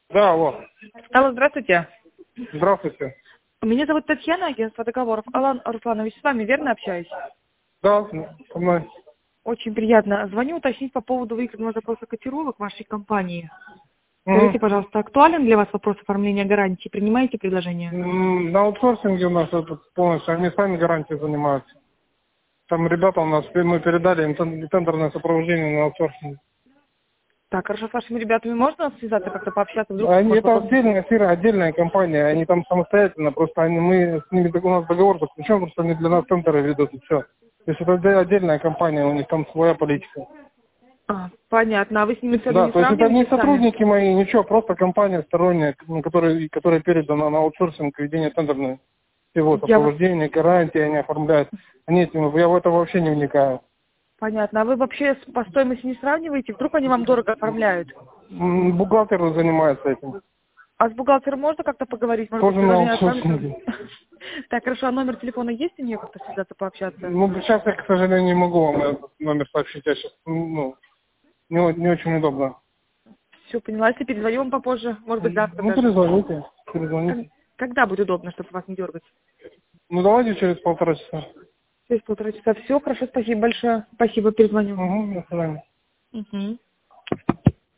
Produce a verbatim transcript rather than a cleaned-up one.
Да, алло. Алло, здравствуйте. Здравствуйте. Меня зовут Татьяна, агентство договоров. Алан Русланович, с вами верно общаюсь? Да, со мной. Очень приятно. Звоню уточнить по поводу выигранного запроса котировок вашей компании. Скажите, Мгм. пожалуйста, актуален для вас вопрос оформления гарантии? Принимаете предложение? М, На аутсорсинге у нас это полностью, они сами гарантией занимаются. Там ребята у нас, мы передали им тен- тендерное сопровождение на аутсорсинг. Так, хорошо, с вашими ребятами можно связаться, как-то пообщаться? Вдруг, Они, может, это вопрос... отдельная фирма, отдельная компания, они там самостоятельно, просто они, мы с ними, у нас договор заключен, просто они для нас тендеры ведут и все. То есть это отде- отдельная компания, у них там своя политика. А, понятно. А вы с ними цену Да, не то есть это не сравниваете сами? сотрудники мои, ничего, просто компания сторонняя, ну, которая, которая передана на аутсорсинг ведение тендерной всего, Я вас... сопровождение, гарантии они оформляют. Они этим, я в это вообще не вникаю. Понятно. А вы вообще с- по стоимости не сравниваете? Вдруг они вам дорого оформляют? М, Бухгалтер занимается этим. А с бухгалтером можно как-то поговорить? Может быть, Тоже на предложение оставить? аутсорсинге. Так, хорошо. А номер телефона есть у нее как-то связаться, пообщаться? Ну, сейчас я, к сожалению, не могу вам этот номер сообщить. Я сейчас, ну, не, о- не очень удобно. Все, поняла. Если перезвоню вам попозже, может быть, завтра Ну, даже. перезвоните, Как- перезвоните. Когда будет удобно, чтобы вас не дергать? Ну, давайте через полтора часа. Через полтора часа. Все, хорошо, спасибо большое. Спасибо, перезвоню. Угу, до свидания. Угу.